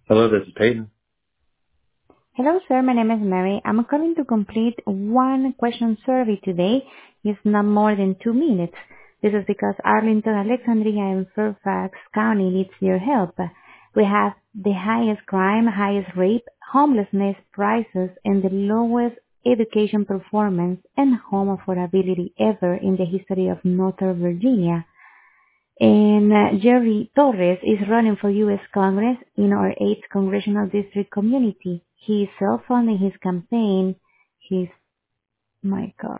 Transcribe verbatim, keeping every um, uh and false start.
Hello, this is Peyton. Hello, sir. My name is Mary. I'm calling to complete one question survey today. It's not more than two minutes. This is because Arlington, Alexandria, and Fairfax County needs your help. We have the highest crime, highest rape, homelessness prices, and the lowest education performance and home affordability ever in the history of Northern Virginia. And uh, Jerry Torres is running for U S Congress in our eighth Congressional District community. He is self-funding his campaign. He's, my God.